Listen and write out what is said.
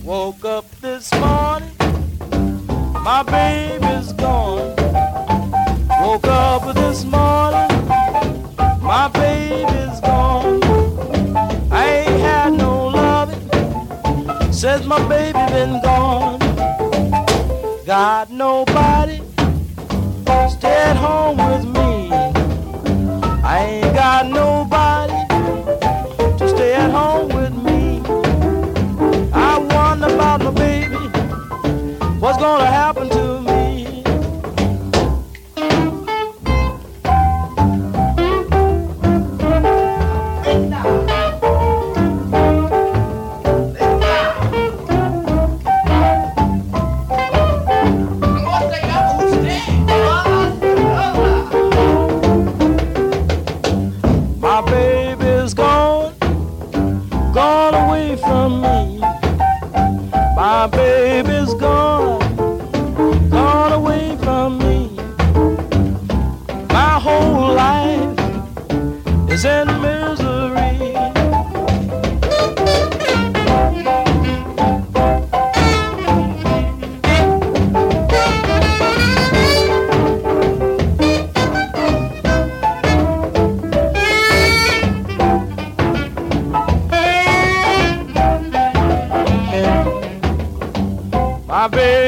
Woke up this morning, my baby's gone. Woke up this morning, my baby's gone. I ain't had no loving since my baby been gone. Got nobody stay at home with me. I ain't got nobody to stay at home with me. I wonder about my baby, what's gonna happen to me? My baby's gone, gone away from me. My baby's gone, gone away from me. My whole life is in misery. My baby